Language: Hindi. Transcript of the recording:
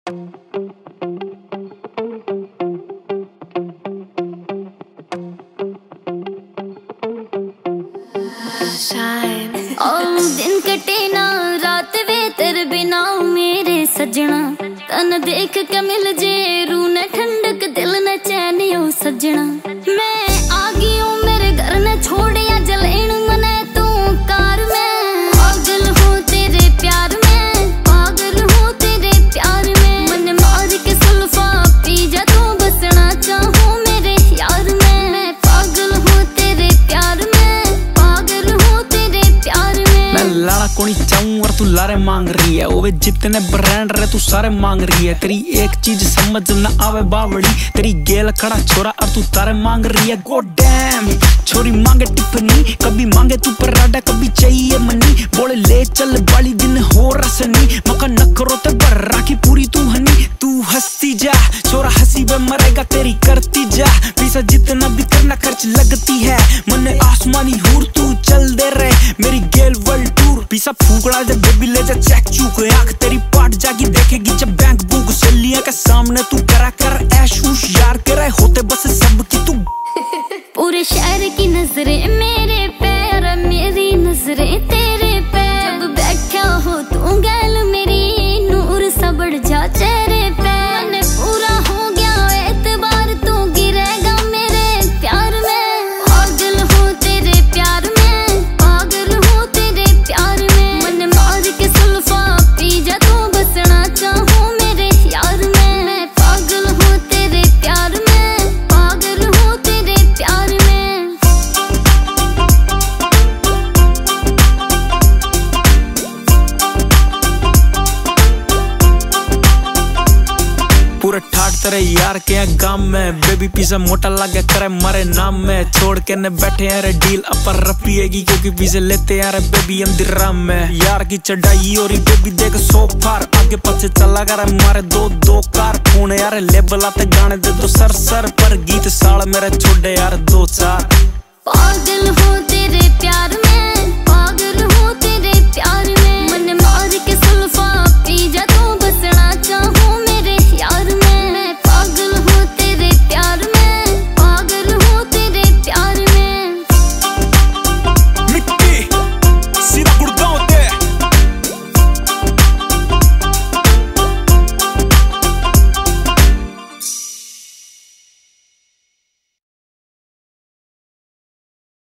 दिन कटे ना रात वे तेरे बिना मेरे सजना, तन देख के मिल जे रू न ठंडक दिल न चैन ओ सजना। मैं आ गई हूँ मेरे घर न छोड़िया जलेन मने तू कार में, पागल हूँ तेरे प्यार में, पागल हूँ तेरे प्यार में। मन मार के सुल्फा पी जा तू बसना चाहूँ मेरे यार में। मैं पागल हूँ तेरे प्यार में, पागल हूँ तेरे प्यार में। मैं लाड़ा कोनी चाहूं और तू लारे मांग रही है, ओवे जितने ब्रांड रहे तू सारे मांग रही है। तेरी एक चीज समझ न आवे बावड़ी, तेरी गेल खड़ा छोरा और तू तारे मांग रही है। गॉड डैम छोरी मांगे टिप्पनी, कभी मांगे तू पराठा कभी चाहिए मनी। बोले ले चल बाली दिन हो रसनी, मका नखरो ते बर राखी पूरी तू हनी। तू हंसती जा छोरा हंसी पे मरेगा तेरी करती जा, पैसा जितना भी करना खर्च लगती है। मन आसमानी हूर तू चल दे रहे मेरी गेल वर्ल्ड टूर। पैसा फूकड़ा जब बेबी ले जा चेक चूक, आंख तेरी पाट जागी देखेगी जब बैंक बुक। सलिया के सामने तू करा कर ऐश उश यार के रहे होते बस सब की तू। पूरे शहर की नजरें मेरे पैर, मेरी नजरें तेरे पैर। जब बैठा हो तू गैल मेरी नूर सा बढ़ जा चेहरे पे। मन पूरा हो गया एतबार तू गिरेगा मेरे प्यार में। पागल हूँ तेरे प्यार में, पागल हूँ तेरे प्यार में। मन मार के सुल्फा पी जा तू बसना चाहूँ मेरे यार में। मैं पागल हूँ तेरे प्यार में, पागल हूँ तेरे प्यार में। पूरे ठाट तेरे यार के हैं गांव में, बेबी पीछे मोटा लगे करे मारे नाम में। छोड़ के न बैठे यार डील अपर रपिएगी क्योंकि पीछे लेते यार बेबी हम दिराम में। यार की चढ़ाई और बेबी देख सो फार, आगे पीछे चला कर मारे दो दो कार। फोन यार लेबल आते गाने दे दो सर सर पर, गीत साल मेरे छोड़े यार दो चार। पागल हूँ तेरे प्यार में।